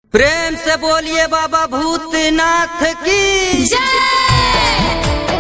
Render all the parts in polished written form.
प्रेम से बोलिए बाबा भूतनाथ की जय।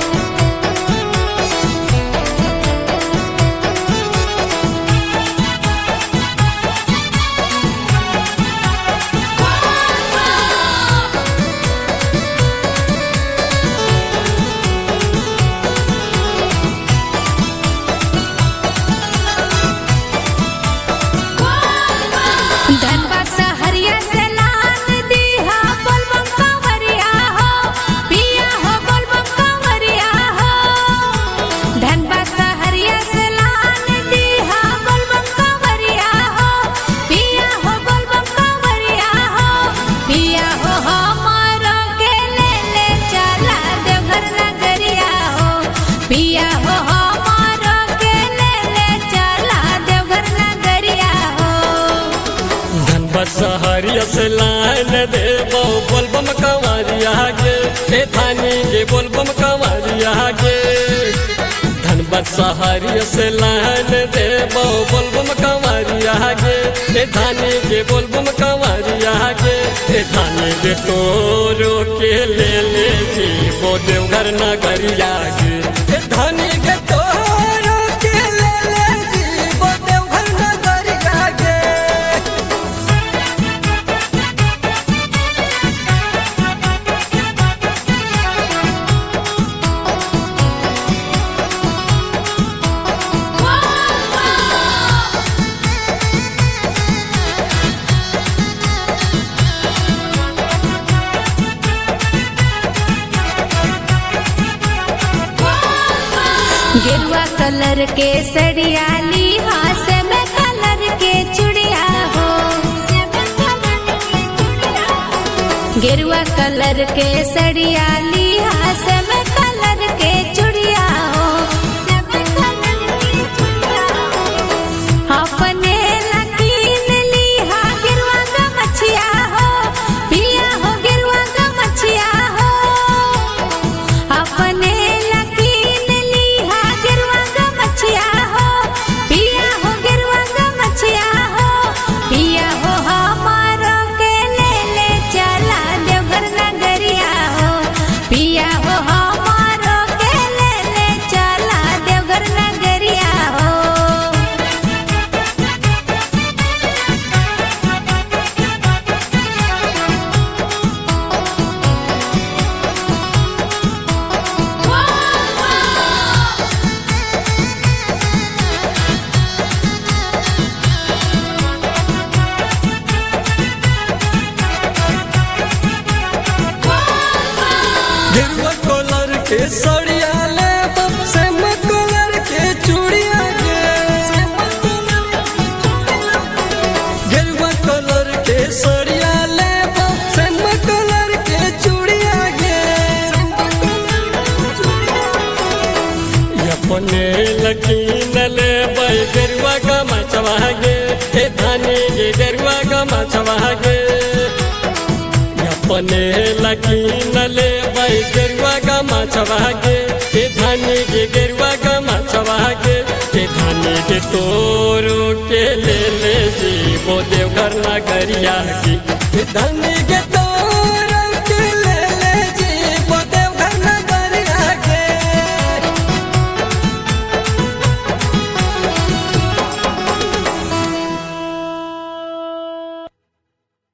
सहरिया से लान दे बोलबम कंवरिया गे ए थानी गे बोलबम कंवरिया गे धनबाद सहरिया से लान दे बोलबम कंवरिया गे ए थानी गे बोलबम कंवरिया गे ए थानी गे तोरो के ले जी वो देवघर नगरिया गे ए थानी गे तोरो के ले जी वो देवघर नगरिया गे। गेरुआ कलर के सड़िया ली हाथ में कलर के चुड़िया हो। गेरुआ कलर के सड़िया ली हाथ में कलर के चुड़िया हो। अपने लकीन ली हा गेरुआ का मछिया हो पिया हो गेरुआ का मछिया हो। अपने गेरुआ कलर के सड़िया ले सेम कलर के चूड़िया गे गेरुआ कलर के सड़िया ले सेम कलर के चूड़िया गे अपने लकीन ले गेरुआ का मचवा गे ए धानी गे गेरुआ का मचवा गे अपने लकीन ले गेरुआ का मछवा गे ए धानी गे गेरुआ का मछवा गे ए धानी के तोरो के ले जी वो देवघर नगरिया गे धानी के